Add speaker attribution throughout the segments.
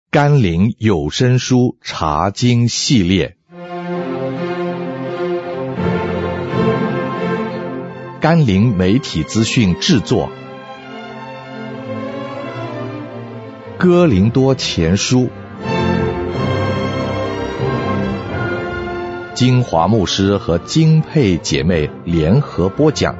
Speaker 1: 甘霖有声书查经系列，甘霖媒体资讯制作，哥林多前书，金华牧师和金佩姐妹联合播讲。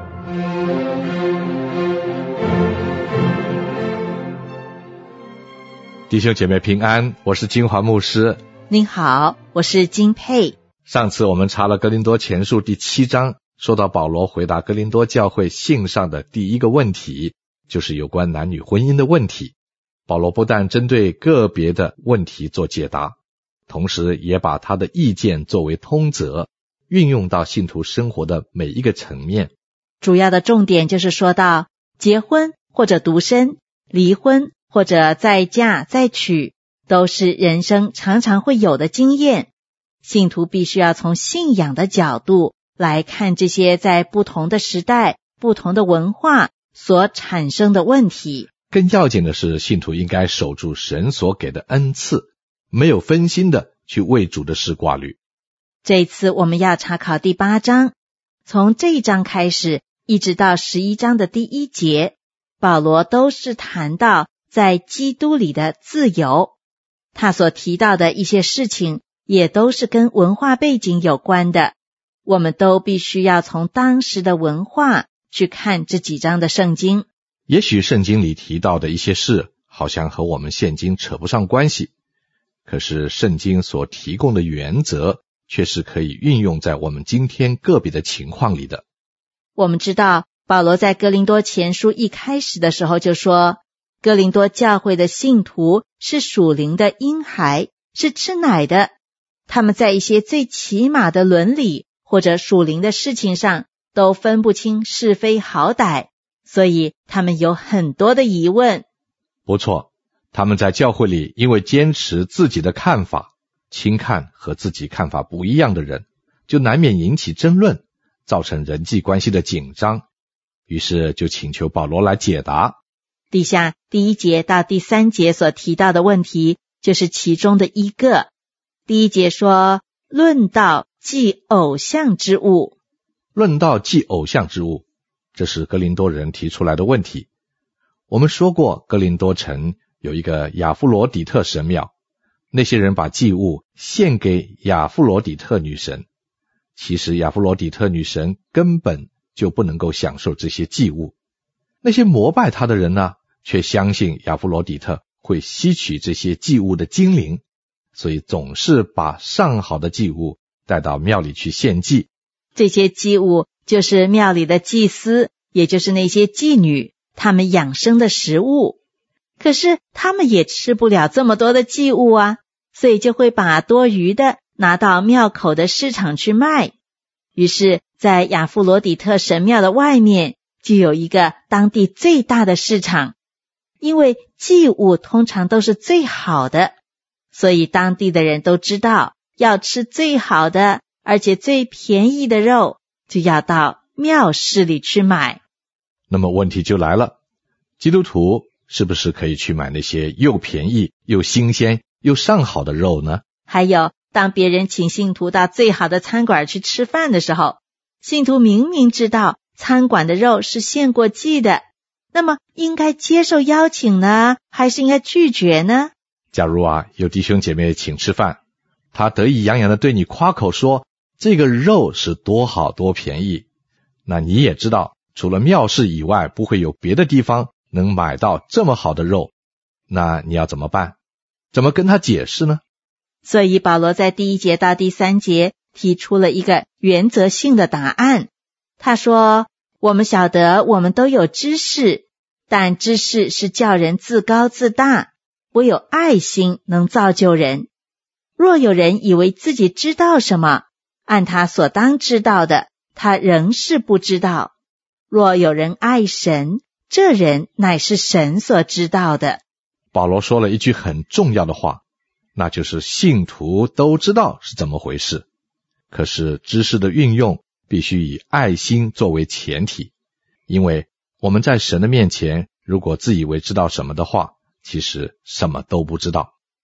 Speaker 1: 弟兄姐妹平安，我是金华牧师。
Speaker 2: 您好，我是金佩。
Speaker 1: 上次我们查了哥林多前书第7章，说到保罗回答哥林多教会信上的第一个问题，就是有关男女婚姻的问题。保罗不但针对个别的问题做解答，同时也把他的意见作为通则，运用到信徒生活的每一个层面。
Speaker 2: 主要的重点就是说到结婚或者独身，离婚或者再嫁再娶，都是人生常常会有的经验。信徒必须要从信仰的角度来看这些在不同的时代、不同的文化所产生的问题。
Speaker 1: 更要紧的是，信徒应该守住神所给的恩赐，没有分心的去为主的事挂虑。
Speaker 2: 这一次我们要查考第8章，从这一章开始一直到11章的第1节，保罗都是谈到在基督里的自由。他所提到的一些事情也都是跟文化背景有关的，我们都必须要从当时的文化去看这几章的圣经。
Speaker 1: 也许圣经里提到的一些事好像和我们现今扯不上关系，可是圣经所提供的原则却是可以运用在我们今天个别的情况里的。
Speaker 2: 我们知道保罗在哥林多前书一开始的时候就说，哥林多教会的信徒是属灵的婴孩，是吃奶的，他们在一些最起码的伦理或者属灵的事情上都分不清是非好歹，所以他们有很多的疑问。
Speaker 1: 不错，他们在教会里因为坚持自己的看法，轻看和自己看法不一样的人，就难免引起争论，造成人际关系的紧张，于是就请求保罗来解答。
Speaker 2: 底下第1节到第3节所提到的问题就是其中的一个。第1节说，论到祭偶像之物。
Speaker 1: 论到祭偶像之物，这是哥林多人提出来的问题。我们说过，哥林多城有一个亚弗罗底特神庙，那些人把祭物献给亚弗罗底特女神。其实亚弗罗底特女神根本就不能够享受这些祭物，那些膜拜她的人呢，却相信亚弗罗底特会吸取这些祭物的精灵，所以总是把上好的祭物带到庙里去献祭。
Speaker 2: 这些祭物就是庙里的祭司，也就是那些妓女，他们养生的食物。可是他们也吃不了这么多的祭物啊，所以就会把多余的拿到庙口的市场去卖。于是在亚弗罗底特神庙的外面就有一个当地最大的市场，因为祭物通常都是最好的，所以当地的人都知道要吃最好的而且最便宜的肉，就要到庙市里去买。
Speaker 1: 那么问题就来了，基督徒是不是可以去买那些又便宜又新鲜又上好的肉呢？
Speaker 2: 还有，当别人请信徒到最好的餐馆去吃饭的时候，信徒明明知道餐馆的肉是献过祭的，那么应该接受邀请呢，还是应该拒绝呢？
Speaker 1: 假如有弟兄姐妹请吃饭，他得意洋洋地对你夸口说这个肉是多好多便宜，那你也知道除了庙市以外不会有别的地方能买到这么好的肉，那你要怎么办？怎么跟他解释呢？
Speaker 2: 所以保罗在第1节到第3节提出了一个原则性的答案。他说，我们晓得我们都有知识，但知识是叫人自高自大，唯有爱心能造就人。若有人以为自己知道什么，按他所当知道的，他仍是不知道。若有人爱神，这人乃是神所知道的。
Speaker 1: 保罗说了一句很重要的话，那就是信徒都知道是怎么回事，可是知识的运用必须以爱心作为前提，因为我们在神的面前，如果自以为知道什么的话，其实什么都不知道。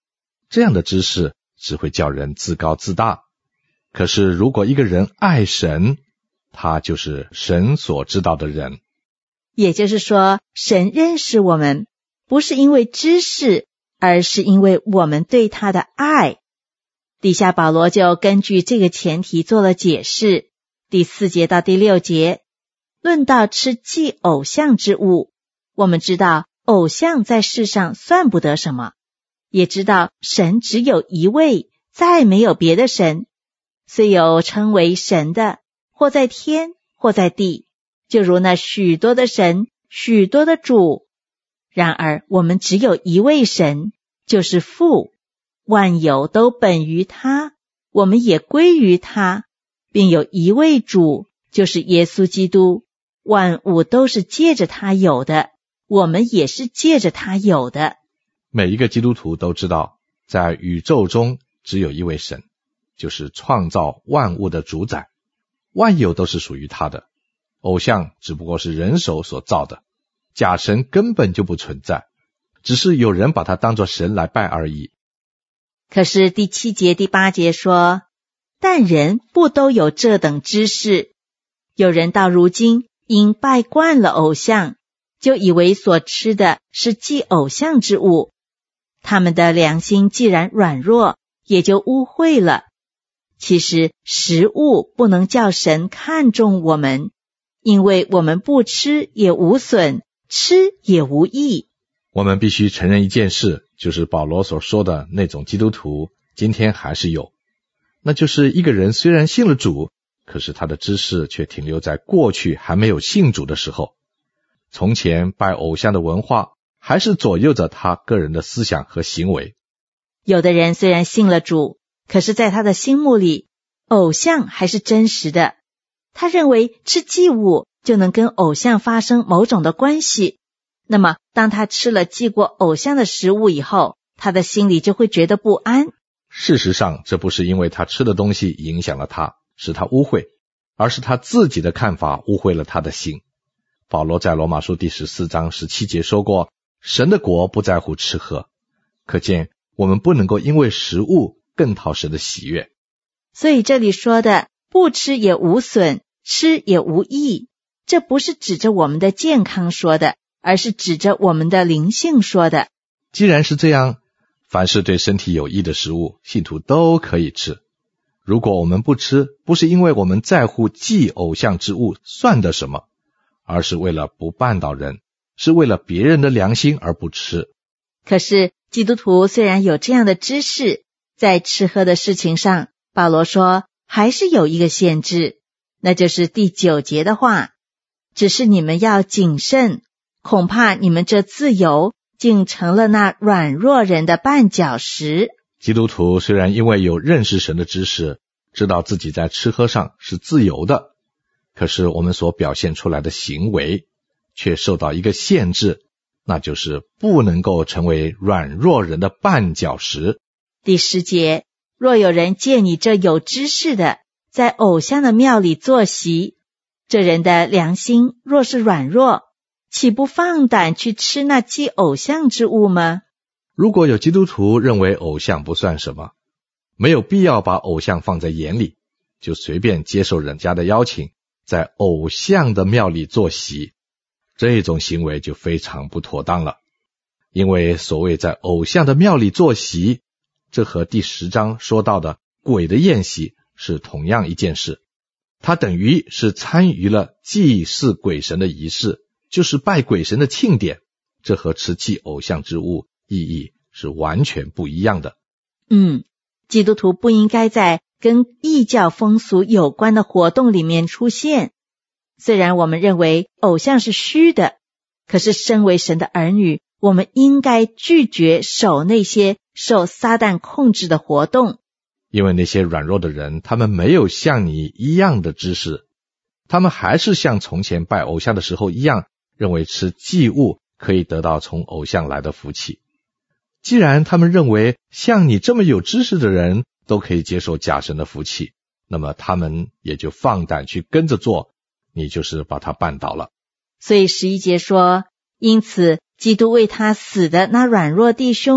Speaker 1: 这样的知识只会叫人自高自大。可是如果一个人爱神，他就是神所知道的人。
Speaker 2: 也就是说，神认识我们，不是因为知识，而是因为我们对他的爱。底下保罗就根据这个前提做了解释。第4节到第6节，论到吃祭偶像之物，我们知道偶像在世上算不得什么，也知道神只有一位，再没有别的神。虽有称为神的，或在天，或在地，就如那许多的神，许多的主。然而我们只有一位神，就是父，万有都本于他，我们也归于他，并有一位主，就是耶稣基督，万物都是借着他有的，我们也是借着他有的。
Speaker 1: 每一个基督徒都知道，在宇宙中只有一位神，就是创造万物的主宰，万有都是属于他的。偶像只不过是人手所造的，假神根本就不存在，只是有人把它当作神来拜而已。
Speaker 2: 可是第7节第8节说，但人不都有这等知识，有人到如今因拜惯了偶像，就以为所吃的是祭偶像之物，他们的良心既然软弱，也就污秽了。其实食物不能叫神看重我们，因为我们不吃也无损，吃也无益。
Speaker 1: 我们必须承认一件事，就是保罗所说的那种基督徒今天还是有，那就是一个人虽然信了主，可是他的知识却停留在过去还没有信主的时候。从前拜偶像的文化还是左右着他个人的思想和行为。
Speaker 2: 有的人虽然信了主，可是在他的心目里，偶像还是真实的。他认为吃祭物就能跟偶像发生某种的关系，那么当他吃了祭过偶像的食物以后，他的心里就会觉得不安。
Speaker 1: 事实上，这不是因为他吃的东西影响了他，使他污秽，而是他自己的看法污秽了他的心。保罗在罗马书第14章17节说过，神的国不在乎吃喝，可见我们不能够因为食物更讨神的喜悦。
Speaker 2: 所以这里说的不吃也无损，吃也无益，这不是指着我们的健康说的，而是指着我们的灵性说的。
Speaker 1: 既然是这样，凡是对身体有益的食物，信徒都可以吃。如果我们不吃，不是因为我们在乎祭偶像之物算得什么，而是为了不绊倒人，是为了别人的良心而不吃。
Speaker 2: 可是基督徒虽然有这样的知识，在吃喝的事情上，保罗说还是有一个限制，那就是第9节的话，只是你们要谨慎，恐怕你们这自由竟成了那软弱人的绊脚石。
Speaker 1: 基督徒虽然因为有认识神的知识，知道自己在吃喝上是自由的，可是我们所表现出来的行为却受到一个限制，那就是不能够成为软弱人的绊脚石。
Speaker 2: 第10节，若有人借你这有知识的，在偶像的庙里坐席，这人的良心若是软弱，岂不放胆去吃那祭偶像之物吗？
Speaker 1: 如果有基督徒认为偶像不算什么，没有必要把偶像放在眼里，就随便接受人家的邀请，在偶像的庙里坐席，这种行为就非常不妥当了。因为所谓在偶像的庙里坐席，这和第10章说到的鬼的宴席是同样一件事，它等于是参与了祭祀鬼神的仪式，就是拜鬼神的庆典，这和吃祭偶像之物意义是完全不一样的。
Speaker 2: 基督徒不应该在跟异教风俗有关的活动里面出现。虽然我们认为偶像是虚的，可是身为神的儿女，我们应该拒绝守那些受撒旦控制的活动。
Speaker 1: 因为那些软弱的人，他们没有像你一样的知识，他们还是像从前拜偶像的时候一样，认为吃祭物可以得到从偶像来的福气。既然他们认为像你这么有知识的人都可以接受假神的福气，那么他们也就放胆去跟着做，你就是把他绊倒了。
Speaker 2: 所以11节说，因此基督为他死的那软弱弟兄，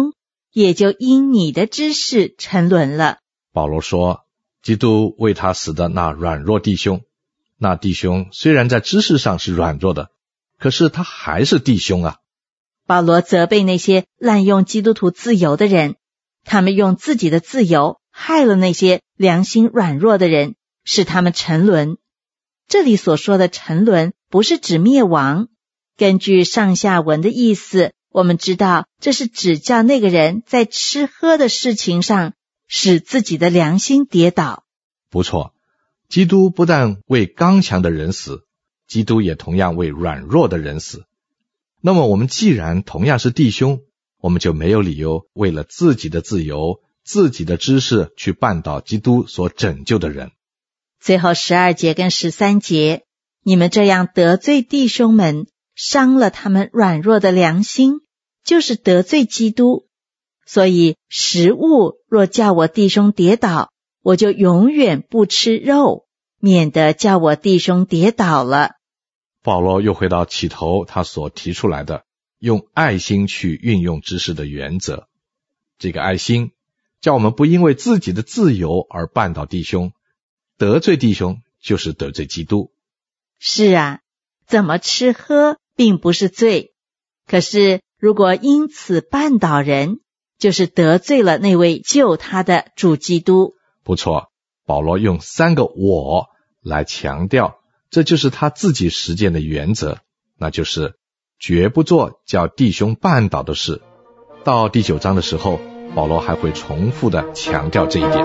Speaker 2: 也就因你的知识沉沦了。
Speaker 1: 保罗说，基督为他死的那软弱弟兄，那弟兄虽然在知识上是软弱的，可是他还是弟兄啊。
Speaker 2: 保罗责备那些滥用基督徒自由的人，他们用自己的自由害了那些良心软弱的人，使他们沉沦。这里所说的沉沦不是指灭亡，根据上下文的意思，我们知道这是指叫那个人在吃喝的事情上使自己的良心跌倒。
Speaker 1: 不错，基督不但为刚强的人死，基督也同样为软弱的人死。那么我们既然同样是弟兄，我们就没有理由为了自己的自由、自己的知识去绊倒基督所拯救的人。
Speaker 2: 最后12节跟13节，你们这样得罪弟兄们，伤了他们软弱的良心，就是得罪基督。所以食物若叫我弟兄跌倒，我就永远不吃肉，免得叫我弟兄跌倒了。
Speaker 1: 保罗又回到起头他所提出来的用爱心去运用知识的原则。这个爱心叫我们不因为自己的自由而绊倒弟兄，得罪弟兄就是得罪基督。
Speaker 2: 是啊，怎么吃喝并不是罪，可是如果因此绊倒人，就是得罪了那位救他的主基督。
Speaker 1: 不错，保罗用3个我来强调，这就是他自己实践的原则，那就是绝不做叫弟兄绊倒的事。到第9章的时候，保罗还会重复的强调这一点。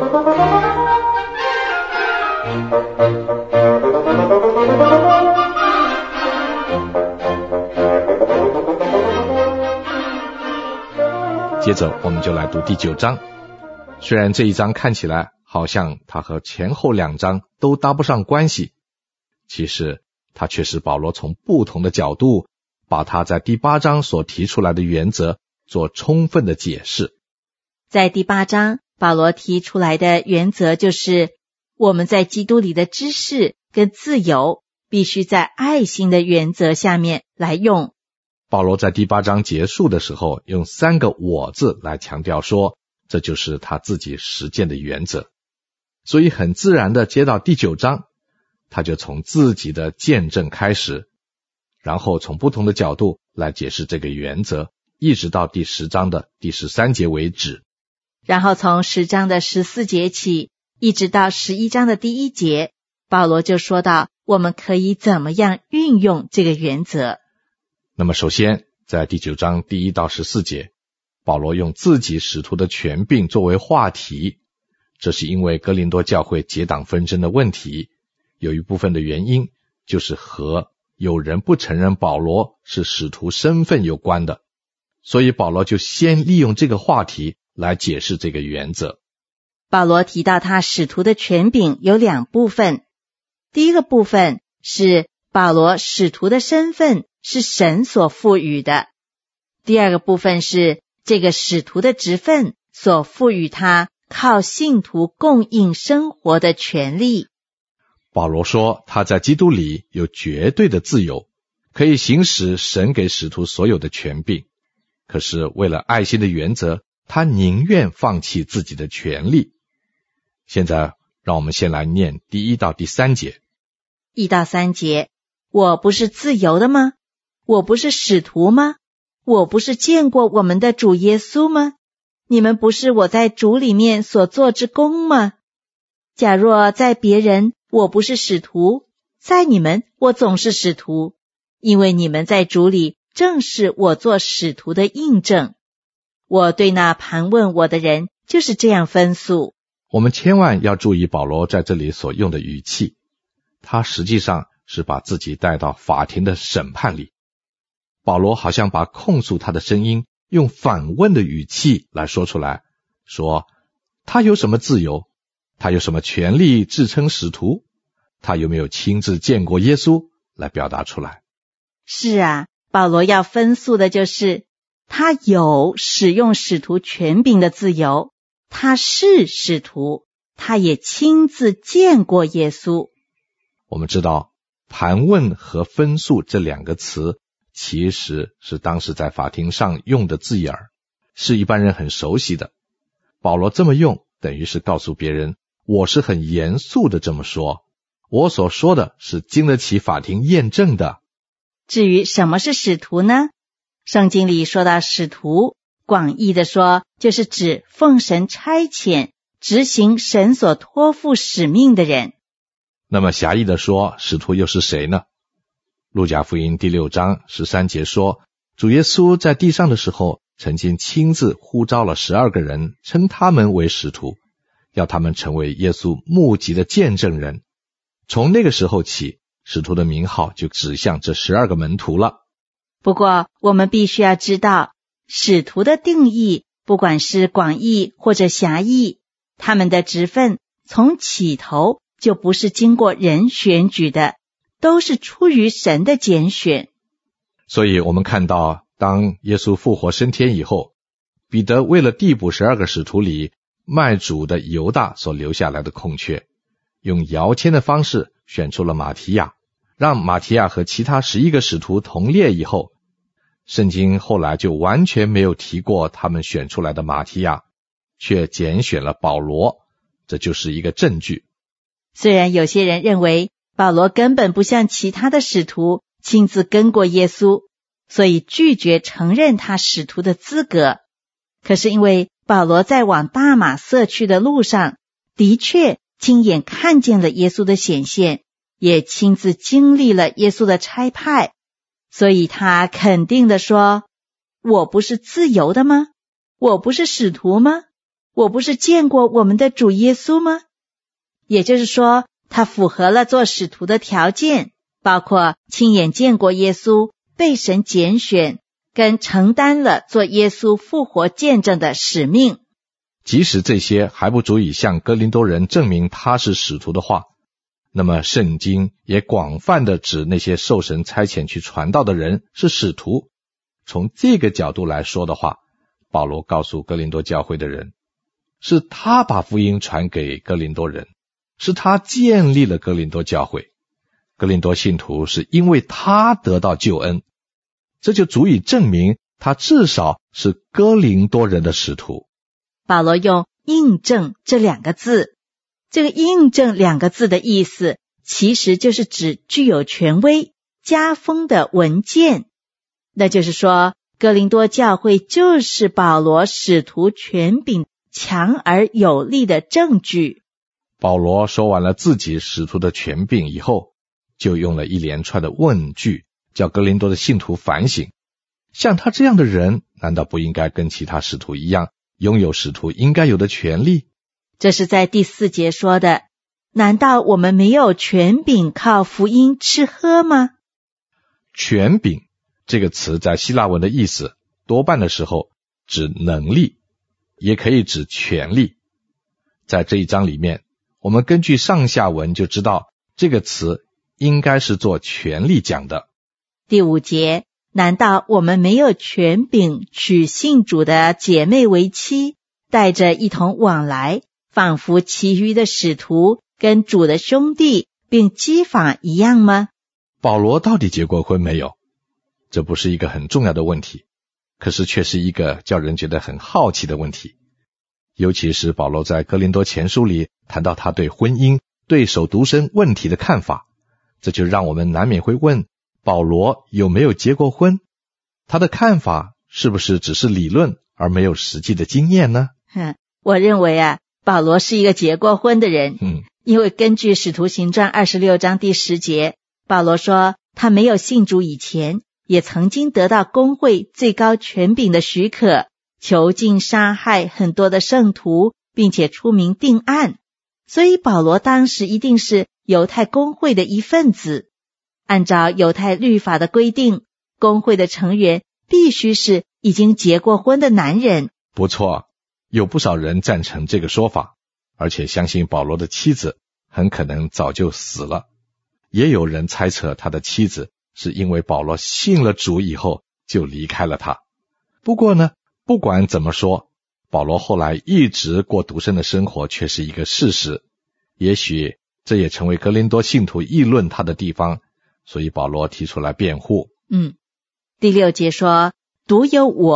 Speaker 1: 接着我们就来读第9章。虽然这一章看起来好像它和前后2章都搭不上关系，其实它却是保罗从不同的角度把他在第8章所提出来的原则做充分的解释。
Speaker 2: 在第8章，保罗提出来的原则就是我们在基督里的知识跟自由必须在爱心的原则下面来用。
Speaker 1: 保罗在第8章结束的时候用3个我字来强调说，这就是他自己实践的原则。所以很自然的接到第9章，他就从自己的见证开始，然后从不同的角度来解释这个原则，一直到第10章的第13节为止。
Speaker 2: 然后从10章的14节起，一直到11章的第1节，保罗就说到我们可以怎么样运用这个原则。
Speaker 1: 那么首先在第9章第1到14节，保罗用自己使徒的权柄作为话题，这是因为哥林多教会结党纷争的问题，有一部分的原因就是和有人不承认保罗是使徒身份有关的，所以保罗就先利用这个话题来解释这个原则。
Speaker 2: 保罗提到他使徒的权柄有2部分，第一个部分是保罗使徒的身份是神所赋予的，第二个部分是这个使徒的职分所赋予他靠信徒供应生活的权利。
Speaker 1: 保罗说他在基督里有绝对的自由，可以行使神给使徒所有的权柄，可是为了爱心的原则，他宁愿放弃自己的权利。现在让我们先来念第1到第3节。
Speaker 2: 1到3节，我不是自由的吗？我不是使徒吗？我不是见过我们的主耶稣吗？你们不是我在主里面所做之功吗？假若在别人我不是使徒，在你们我总是使徒，因为你们在主里正是我做使徒的印证。我对那盘问我的人就是这样分诉。
Speaker 1: 我们千万要注意保罗在这里所用的语气，他实际上是把自己带到法庭的审判里。保罗好像把控诉他的声音用反问的语气来说出来，说他有什么自由？他有什么权利自称使徒？他有没有亲自见过耶稣？来表达出来。
Speaker 2: 是啊，保罗要分诉的就是他有使用使徒权柄的自由，他是使徒，他也亲自见过耶稣。
Speaker 1: 我们知道盘问和分诉这2个词其实是当时在法庭上用的字眼儿， 是一般人很熟悉的。保罗这么用，等于是告诉别人，我是很严肃的这么说，我所说的是经得起法庭验证的。
Speaker 2: 至于什么是使徒呢？圣经里说到使徒，广义的说，就是指奉神差遣，执行神所托付使命的人。
Speaker 1: 那么狭义的说，使徒又是谁呢？路加福音第6章13节说，主耶稣在地上的时候，曾经亲自呼召了12个人，称他们为使徒，要他们成为耶稣目击的见证人。从那个时候起，使徒的名号就指向这12个门徒了。
Speaker 2: 不过我们必须要知道，使徒的定义，不管是广义或者狭义，他们的职分从起头就不是经过人选举的，都是出于神的拣选。
Speaker 1: 所以我们看到，当耶稣复活升天以后，彼得为了递补12个使徒里卖主的犹大所留下来的空缺，用摇签的方式选出了马提亚，让马提亚和其他11个使徒同列以后，圣经后来就完全没有提过他们选出来的马提亚，却拣选了保罗，这就是一个证据。
Speaker 2: 虽然有些人认为保罗根本不像其他的使徒亲自跟过耶稣，所以拒绝承认他使徒的资格，可是因为保罗在往大马色去的路上，的确亲眼看见了耶稣的显现，也亲自经历了耶稣的差派，所以他肯定地说，我不是自由的吗？我不是使徒吗？我不是见过我们的主耶稣吗？也就是说，他符合了做使徒的条件，包括亲眼见过耶稣，被神拣选，跟承担了做耶稣复活见证的使命。
Speaker 1: 即使这些还不足以向哥林多人证明他是使徒的话，那么圣经也广泛的指那些受神差遣去传道的人是使徒。从这个角度来说的话，保罗告诉哥林多教会的人，是他把福音传给哥林多人，是他建立了哥林多教会，哥林多信徒是因为他得到救恩，这就足以证明他至少是哥林多人的使徒。
Speaker 2: 保罗用印证这2个字，这个印证2个字的意思，其实就是指具有权威、加封的文件。那就是说，哥林多教会就是保罗使徒权柄强而有力的证据。
Speaker 1: 保罗说完了自己使徒的权柄以后，就用了一连串的问句，叫哥林多的信徒反省。像他这样的人，难道不应该跟其他使徒一样，拥有使徒应该有的权利？
Speaker 2: 这是在第4节说的，难道我们没有权柄靠福音吃喝吗？
Speaker 1: 权柄这个词在希腊文的意思，多半的时候指能力，也可以指权力。在这一章里面，我们根据上下文就知道，这个词应该是做权力讲的。
Speaker 2: 第5节，难道我们没有权柄娶信主的姐妹为妻，带着一同往来，仿佛其余的使徒跟主的兄弟并基法一样吗？
Speaker 1: 保罗到底结过婚没有？这不是一个很重要的问题，可是却是一个叫人觉得很好奇的问题。尤其是保罗在哥林多前书里谈到他对婚姻、对守独身问题的看法，这就让我们难免会问，保罗有没有结过婚？他的看法是不是只是理论而没有实际的经验呢？
Speaker 2: 我认为保罗是一个结过婚的人。因为根据使徒行传26章第10节，保罗说他没有信主以前，也曾经得到公会最高权柄的许可，囚禁杀害很多的圣徒，并且出名定案，所以保罗当时一定是犹太公会的一份子。按照犹太律法的规定，公会的成员必须是已经结过婚的男人。
Speaker 1: 不错，有不少人赞成这个说法，而且相信保罗的妻子很可能早就死了。也有人猜测他的妻子是因为保罗信了主以后就离开了他。不过呢，不管怎么说，保罗后来一直过独身的生活却是一个事实，也许这也成为哥林多信徒议论他的地方，所以保罗提出来辩护。
Speaker 2: 第6节说，独有我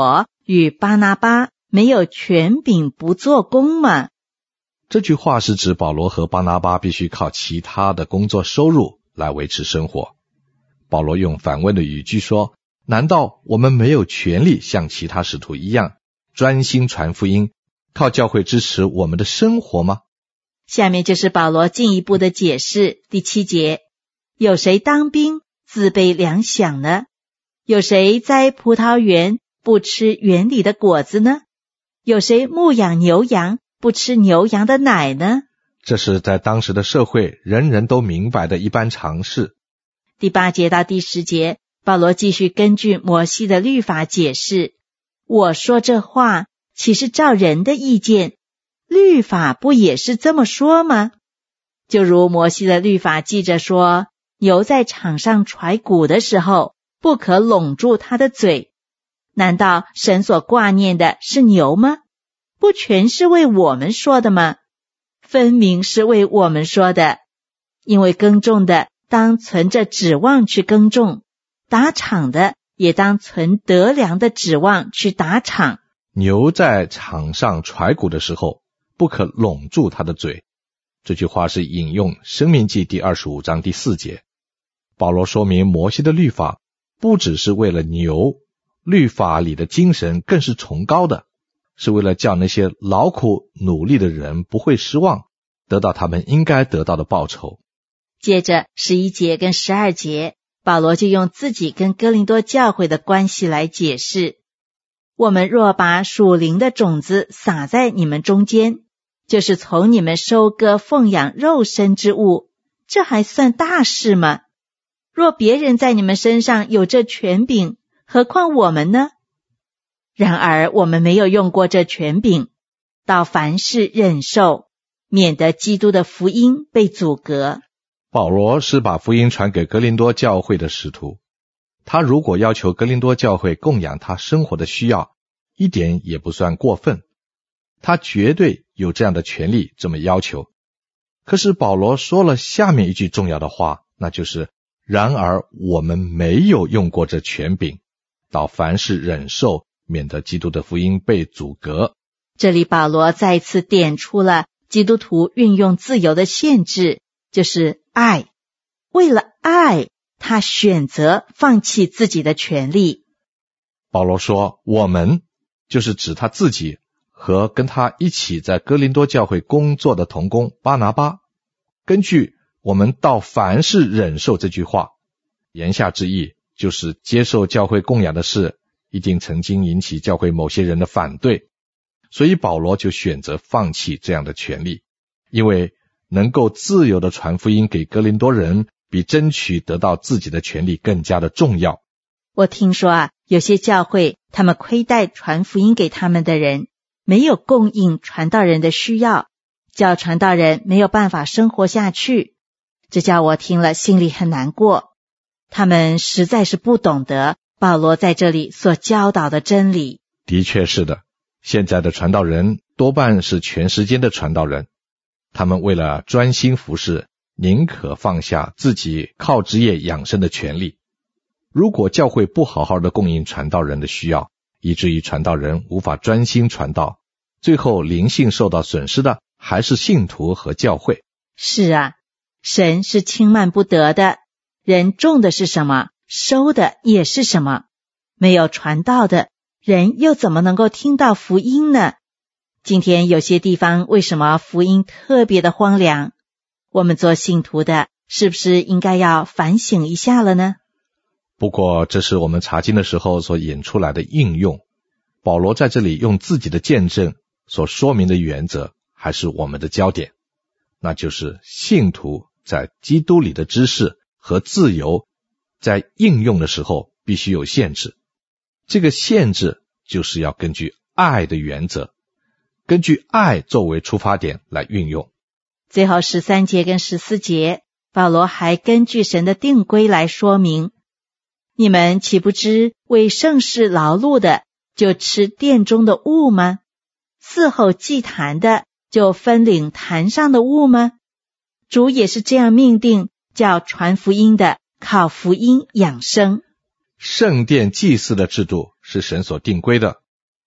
Speaker 2: 与巴拿巴没有权柄不做工吗？
Speaker 1: 这句话是指保罗和巴拿巴必须靠其他的工作收入来维持生活。保罗用反问的语句说，难道我们没有权利像其他使徒一样专心传福音，靠教会支持我们的生活吗？
Speaker 2: 下面就是保罗进一步的解释。第7节，有谁当兵自备粮饷呢？有谁栽葡萄园不吃园里的果子呢？有谁牧养牛羊不吃牛羊的奶呢？
Speaker 1: 这是在当时的社会人人都明白的一般常识。
Speaker 2: 第8节到第10节，保罗继续根据摩西的律法解释，我说这话岂是照人的意见？律法不也是这么说吗？就如摩西的律法记着说，牛在场上踹鼓的时候，不可拢住它的嘴。难道神所挂念的是牛吗？不全是为我们说的吗？分明是为我们说的。因为耕种的当存着指望去耕种，打场的也当存得粮的指望去打场。
Speaker 1: 牛在场上踹鼓的时候，不可拢住它的嘴。这句话是引用申命记第25章第4节。保罗说明摩西的律法不只是为了牛，律法里的精神更是崇高的，是为了叫那些劳苦努力的人不会失望，得到他们应该得到的报酬。
Speaker 2: 接着11节跟12节，保罗就用自己跟哥林多教会的关系来解释，我们若把属灵的种子撒在你们中间，就是从你们收割奉养肉身之物，这还算大事吗？若别人在你们身上有这权柄，何况我们呢？然而我们没有用过这权柄，到凡事忍受，免得基督的福音被阻隔。
Speaker 1: 保罗是把福音传给哥林多教会的使徒，他如果要求哥林多教会供养他生活的需要，一点也不算过分，他绝对有这样的权利这么要求。可是保罗说了下面一句重要的话，那就是然而我们没有用过这权柄，到凡事忍受，免得基督的福音被阻隔。
Speaker 2: 这里保罗再次点出了基督徒运用自由的限制，就是爱。为了爱，他选择放弃自己的权利。
Speaker 1: 保罗说我们就是指他自己和跟他一起在哥林多教会工作的同工巴拿巴。根据我们到凡事忍受这句话，言下之意就是接受教会供养的事一定曾经引起教会某些人的反对，所以保罗就选择放弃这样的权利，因为能够自由地传福音给哥林多人，比争取得到自己的权利更加的重要。
Speaker 2: 我听说有些教会他们亏待传福音给他们的人，没有供应传道人的需要，叫传道人没有办法生活下去，这叫我听了心里很难过。他们实在是不懂得保罗在这里所教导的真理。
Speaker 1: 的确是的，现在的传道人多半是全时间的传道人，他们为了专心服事，宁可放下自己靠职业养生的权利。如果教会不好好的供应传道人的需要，以至于传道人无法专心传道，最后灵性受到损失的还是信徒和教会。
Speaker 2: 是啊，神是轻慢不得的，人种的是什么，收的也是什么。没有传道的人又怎么能够听到福音呢？今天有些地方为什么福音特别的荒凉？我们做信徒的是不是应该要反省一下了呢？
Speaker 1: 不过这是我们查经的时候所引出来的应用，保罗在这里用自己的见证所说明的原则还是我们的焦点，那就是信徒在基督里的知识和自由在应用的时候必须有限制，这个限制就是要根据爱的原则，根据爱作为出发点来运用。
Speaker 2: 最后13节跟14节，保罗还根据神的定规来说明，你们岂不知为圣事劳碌的就吃殿中的物吗？伺候祭坛的就分领坛上的物吗？主也是这样命定，叫传福音的靠福音养生。
Speaker 1: 圣殿祭祀的制度是神所定规的，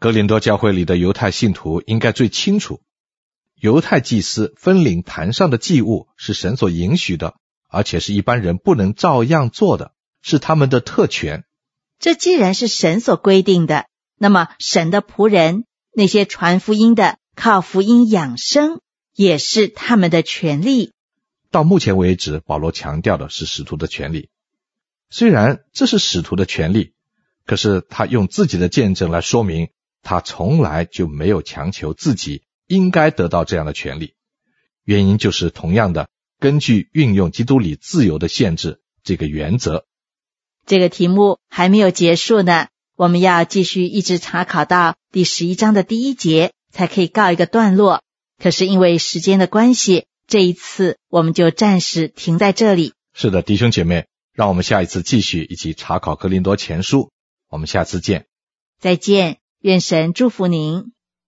Speaker 1: 哥林多教会里的犹太信徒应该最清楚，犹太祭司分领坛上的祭物是神所允许的，而且是一般人不能照样做的，是他们的特权。
Speaker 2: 这既然是神所规定的，那么神的仆人，那些传福音的，靠福音养生，也是他们的权利。
Speaker 1: 到目前为止，保罗强调的是使徒的权利。虽然这是使徒的权利，可是他用自己的见证来说明，他从来就没有强求自己应该得到这样的权利。原因就是同样的，根据运用基督里自由的限制这个原则。
Speaker 2: 这个题目还没有结束呢，我们要继续一直查考到第11章的第1节才可以告一个段落。可是因为时间的关系，这一次我们就暂时停在这里。
Speaker 1: 是的，弟兄姐妹，让我们下一次继续一起查考哥林多前书。我们下次见。
Speaker 2: 再见，愿神祝福您。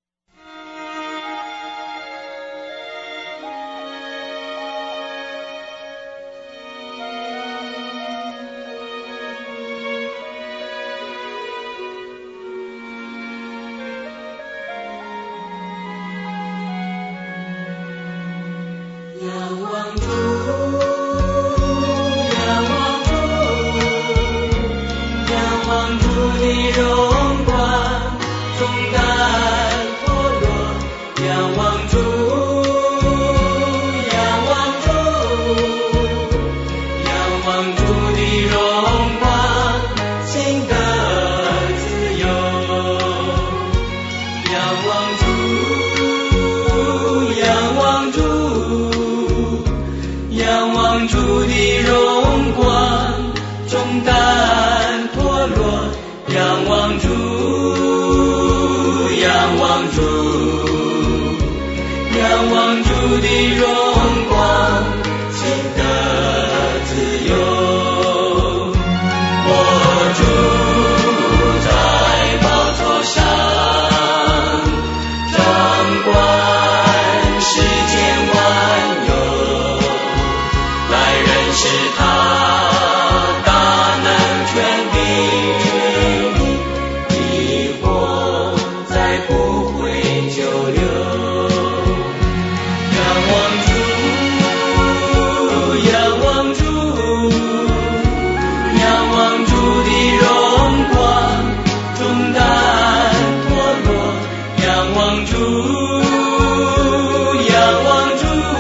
Speaker 3: 仰望主，仰望主，仰望主的荣光，重担脱落。仰望主，仰望主，仰望主的荣光，心得自由。仰望主，仰望主，仰望主的荣光，重担脱落。仰望主，仰望主，仰望主的荣光，心得自由。我住在宝座上，掌管世间万有，来认识他大能全柄，迷惑再不会久留。仰望主，仰望主，仰望主的荣光，重担脱落。仰望主，仰望主，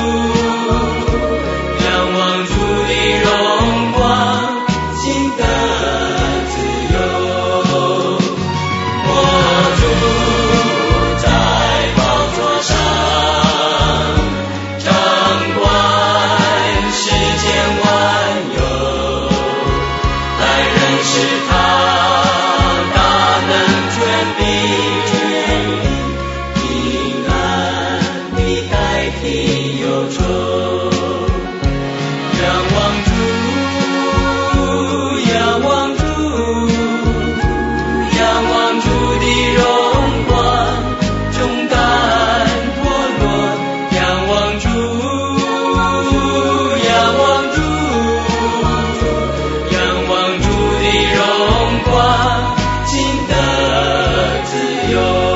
Speaker 3: 仰望主的荣光，心得自由。我住在宝座上，掌管世间万有，来认识他大能全柄，平安地代替忧愁。仰望主，仰望主，仰望主的荣光，重担脱落。仰望主，仰望主，仰望主的荣光，心得自由。